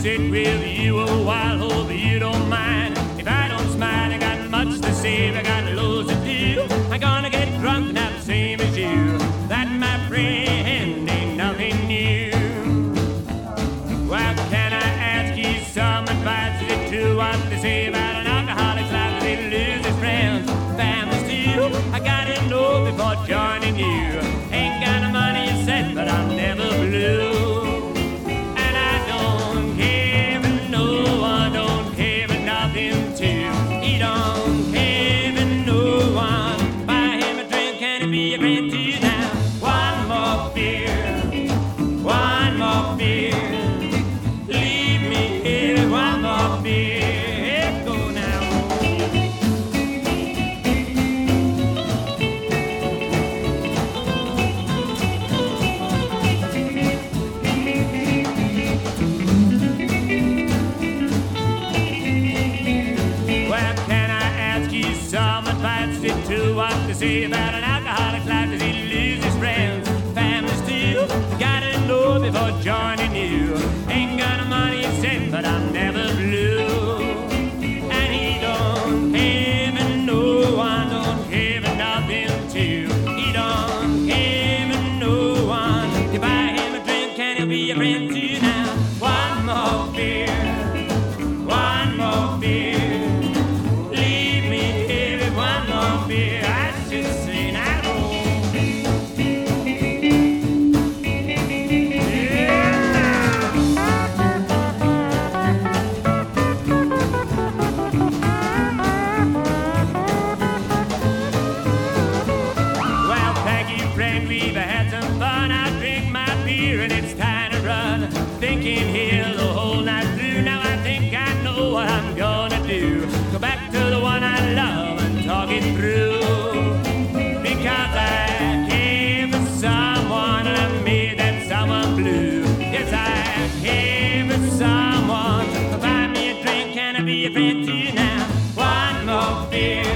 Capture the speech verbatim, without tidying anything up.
sit with you a while, hope you don't mind. If I don't smile, I got much to say, I got loads to do. I'm gonna get drunk, not the same as you. That, my friend, ain't nothing new. Well, can I ask you some advice? Is it true what they say about an alcoholic's life? Does he lose his friends, families too? I gotta know before joining you. Ain't got no money, you said, but I'm never blue. And I don't care for no one, don't care for nothing too. He don't care for no one. Buy him a drink, can it be a friend to you now? One more beer, one more beer. Leave me here with one more beer. Go now. Well, can I ask you some advice? Is it true what they say about an alcoholic's life? Does he lose his friends, families too? Gotta know before joining you. Ain't got no money, he said, but I'm never blue. And he don't care for no one, don't care for nothing too. He don't care for no one. You buy him a drink, can he be a friend to you now? One more beer, one more beer. Leave me here with one more beer. I should say now. Well, thank you, friend, we've had some fun. I drink my beer and it's time to run. Thinking here the whole night through. Now I think I know what I'm gonna do. Go back to the one I love and talk it through. Because I care for someone and I made that someone blue. Yes, I care for someone. Buy me a drink, can I be a friend to you now? One more beer.